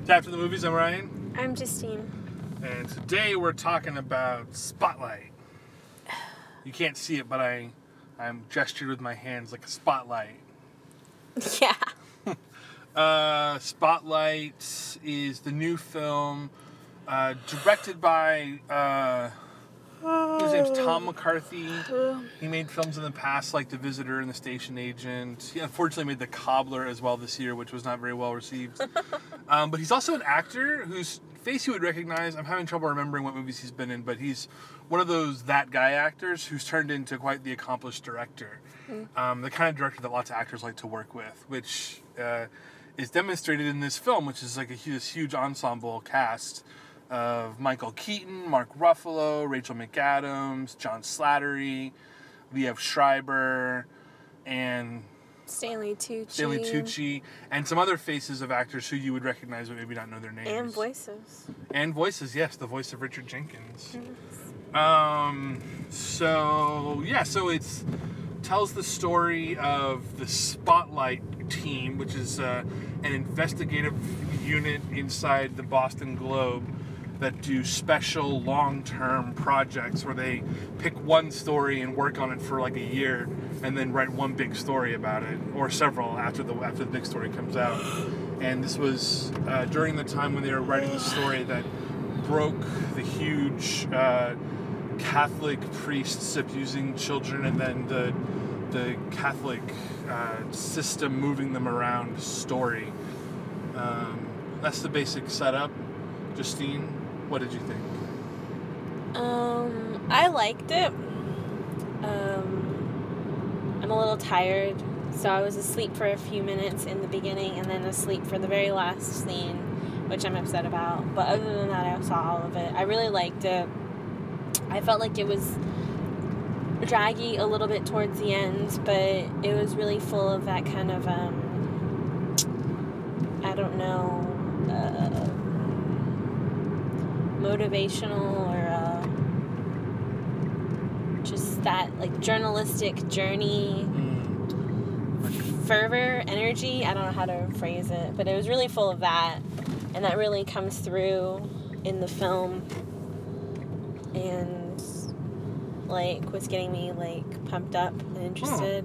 To After the Movies, I'm Ryan. I'm Justine. And today we're talking about Spotlight. You can't see it, but I'm gestured with my hands like a spotlight. Yeah. Spotlight is the new film directed by, his name's Tom McCarthy. He made films in the past like The Visitor and The Station Agent. He unfortunately made The Cobbler as well this year, which was not very well received. But he's also an actor whose face you would recognize. I'm having trouble remembering what movies he's been in, but he's one of those that guy actors who's turned into quite the accomplished director. The kind of director that lots of actors like to work with, which is demonstrated in this film, which is like this huge ensemble cast of Michael Keaton, Mark Ruffalo, Rachel McAdams, John Slattery, Liev Schreiber, and Stanley Tucci. And some other faces of actors who you would recognize but maybe not know their names. And voices. Yes, the voice of Richard Jenkins. Yes. So it's tells the story of the Spotlight team, which is an investigative unit inside the Boston Globe that do special long-term projects where they pick one story and work on it for like a year and then write one big story about it, or several after the big story comes out. And this was during the time when they were writing the story that broke the huge Catholic priests abusing children and then the Catholic system moving them around story. That's the basic setup. Justine, what did you think? I liked it. I'm a little tired, so I was asleep for a few minutes in the beginning and then asleep for the very last scene, which I'm upset about. But other than that, I saw all of it. I really liked it. I felt like it was draggy a little bit towards the end, but it was really full of that kind of, motivational or just that like journalistic journey fervor, energy. I don't know how to phrase it, but it was really full of that, and that really comes through in the film and like was getting me like pumped up and interested.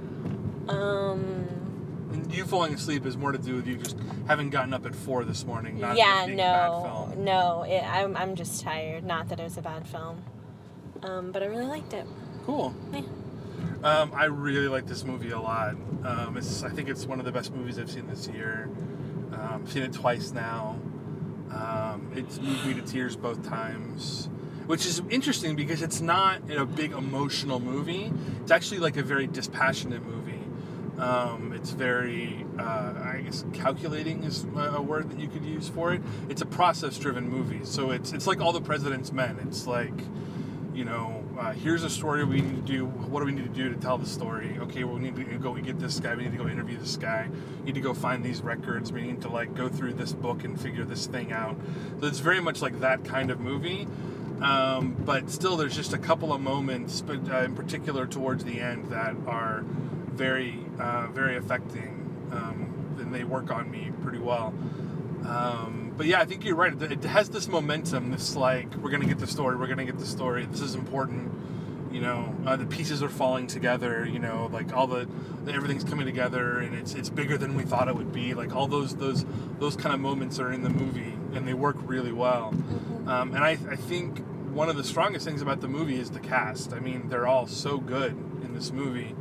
And you falling asleep is more to do with you just having gotten up at 4 this morning, not yeah, being a bad film. No, I'm just tired. Not that it was a bad film, but I really liked it. Cool. Yeah. I really like this movie a lot. I think it's one of the best movies I've seen this year. I've seen it twice now. It's moved me to tears both times, which is interesting because it's not a big emotional movie. It's actually like a very dispassionate movie. It's very, I guess, calculating is a word that you could use for it. It's a process-driven movie, so it's like All the President's Men. It's like, here's a story we need to do. What do we need to do to tell the story? Okay, well, we need to go get this guy. We need to go interview this guy. We need to go find these records. We need to go through this book and figure this thing out. So it's very much like that kind of movie. But still, there's just a couple of moments, but in particular towards the end, that are very, very affecting, and they work on me pretty well. But yeah, I think you're right. It has this momentum, this like, we're going to get the story, this is important, the pieces are falling together, like everything's coming together, and it's bigger than we thought it would be. Like all those kind of moments are in the movie, and they work really well. And I think one of the strongest things about the movie is the cast. I mean, they're all so good in this movie.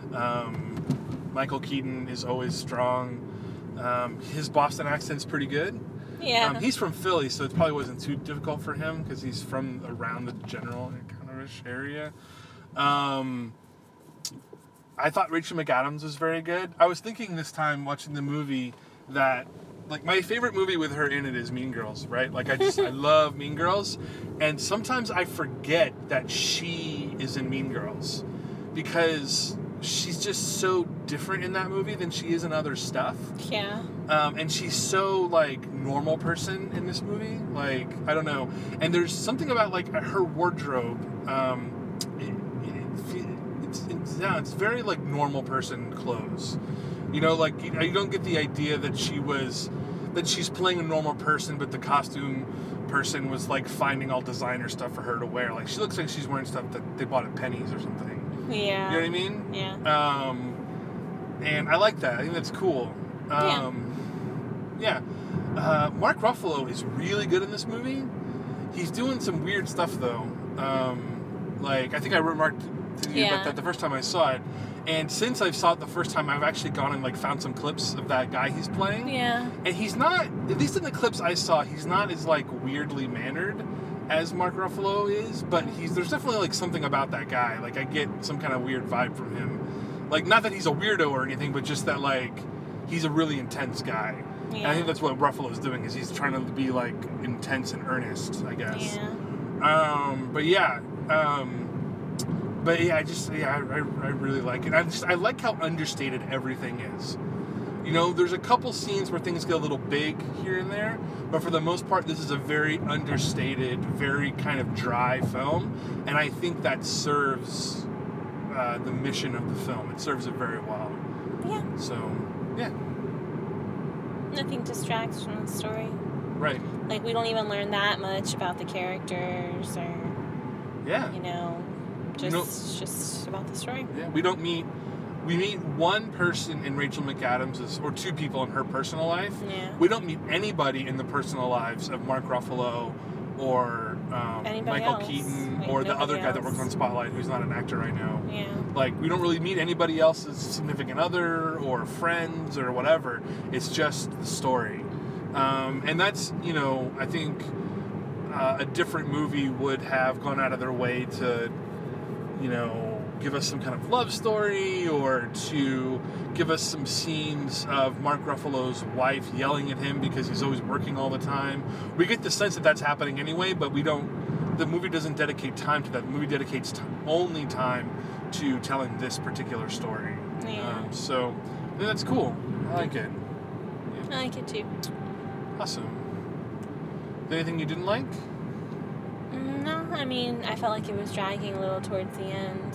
Michael Keaton is always strong. His Boston accent's pretty good. Yeah. He's from Philly, so it probably wasn't too difficult for him because he's from around the general kind of-ish area. I thought Rachel McAdams was very good. I was thinking this time watching the movie that, like, my favorite movie with her in it is Mean Girls, right? Like, I love Mean Girls, and sometimes I forget that she is in Mean Girls because she's just so different in that movie than she is in other stuff. Yeah. And she's so, like, normal person in this movie. Like, I don't know. And there's something about, like, her wardrobe. It's very, like, normal person clothes. You don't get the idea that she was that she's playing a normal person, but the costume person was like finding all designer stuff for her to wear. Like she looks like she's wearing stuff that they bought at Penny's or something. Yeah. You know what I mean? Yeah. And I like that. I think that's cool. Yeah. Mark Ruffalo is really good in this movie. He's doing some weird stuff though. Like I think I remarked to you about that the first time I saw it. And since I saw it the first time, I've actually gone and like found some clips of that guy he's playing. Yeah. And he's not, at least in the clips I saw, he's not as like weirdly mannered as Mark Ruffalo is, but there's definitely like something about that guy. Like I get some kind of weird vibe from him. Like not that he's a weirdo or anything, but just that like he's a really intense guy. Yeah. And I think that's what Ruffalo's doing, is he's trying to be like intense and earnest, I guess. Yeah. I really like it. I like how understated everything is. You know, there's a couple scenes where things get a little big here and there, but for the most part, this is a very understated, very kind of dry film, and I think that serves the mission of the film. It serves it very well. Yeah. So, yeah. Nothing distracts from the story. Right. Like, we don't even learn that much about the characters or, yeah, you know, just about the story. Yeah, we meet one person in Rachel McAdams' or two people in her personal life. Yeah. We don't meet anybody in the personal lives of Mark Ruffalo or Michael else. Keaton Like, or the other nobody guy that else. works on Spotlight, who's not an actor right now. Yeah. Like, we don't really meet anybody else's significant other or friends or whatever. It's just the story. And that's, you know, I think a different movie would have gone out of their way to, you know, give us some kind of love story or to give us some scenes of Mark Ruffalo's wife yelling at him because he's always working all the time. We get the sense that that's happening anyway, but the movie doesn't dedicate time to that. The movie dedicates only time to telling this particular story. Yeah. So I think that's cool. I like it. I like it too. Awesome. Anything you didn't like? No, I mean, I felt like it was dragging a little towards the end.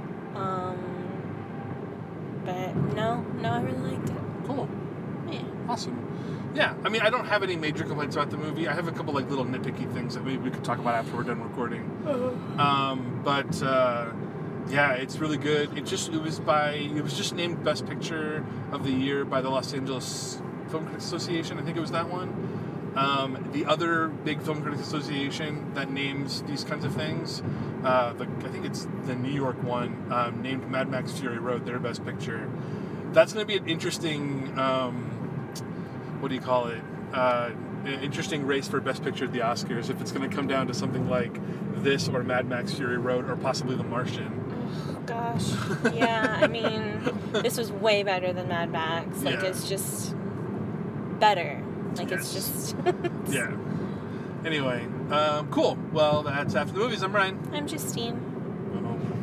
But no, I really liked it. Cool. Yeah. Awesome. Yeah, I mean, I don't have any major complaints about the movie. I have a couple like little nitpicky things that maybe we could talk about after we're done recording. Yeah, it's really good. It was just named Best Picture of the Year by the Los Angeles Film Critics Association. I think it was that one. The other big film critics association that names these kinds of things, I think it's the New York one, named Mad Max Fury Road their Best Picture. That's going to be an interesting, interesting race for Best Picture at the Oscars, if it's going to come down to something like this or Mad Max Fury Road or possibly The Martian. Oh, gosh. Yeah, I mean, this was way better than Mad Max. Like, Yeah. It's just better. Like, Yes. it's just... Yeah. Anyway, cool. Well, that's After the Movies. I'm Ryan. I'm Justine. Uh-oh.